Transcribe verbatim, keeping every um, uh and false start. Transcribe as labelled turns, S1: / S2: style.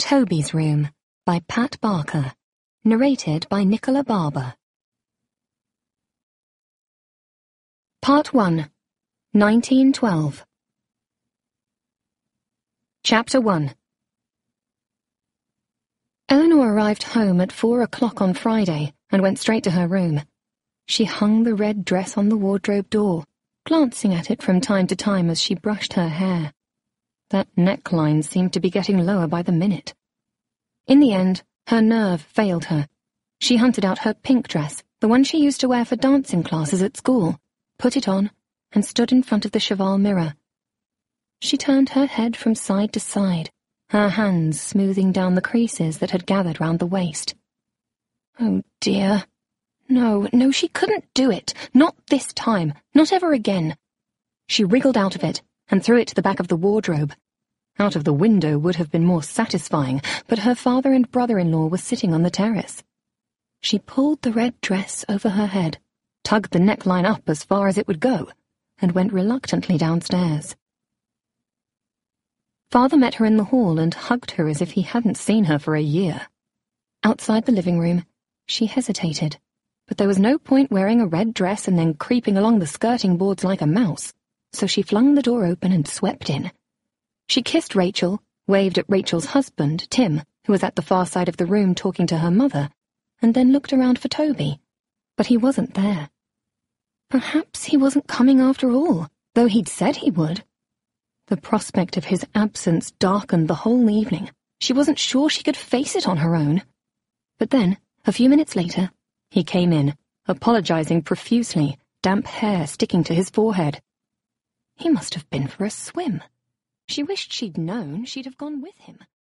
S1: Toby's Room by Pat Barker. Narrated by Nicola Barber. Part one. nineteen twelve. Chapter one. Eleanor arrived home at four o'clock on Friday and went straight to her room. She hung the red dress on the wardrobe door, glancing at it from time to time as she brushed her hair. That neckline seemed to be getting lower by the minute. In the end, her nerve failed her. She hunted out her pink dress, the one she used to wear for dancing classes at school, put it on, and stood in front of the cheval mirror. She turned her head from side to side, her hands smoothing down the creases that had gathered round the waist. Oh dear. No, no, she couldn't do it. Not this time. Not ever again. She wriggled out of it and threw it to the back of the wardrobe. Out of the window would have been more satisfying, but her father and brother-in-law were sitting on the terrace. She pulled the red dress over her head, tugged the neckline up as far as it would go, and went reluctantly downstairs. Father met her in the hall and hugged her as if he hadn't seen her for a year. Outside the living room, she hesitated, but there was no point wearing a red dress and then creeping along the skirting boards like a mouse, so she flung the door open and swept in. She kissed Rachel, waved at Rachel's husband, Tim, who was at the far side of the room talking to her mother, and then looked around for Toby. But he wasn't there. Perhaps he wasn't coming after all, though he'd said he would. The prospect of his absence darkened the whole evening. She wasn't sure she could face it on her own. But then, a few minutes later, he came in, apologizing profusely, damp hair sticking to his forehead. He must have been for a swim. She wished she'd known she'd have gone with him.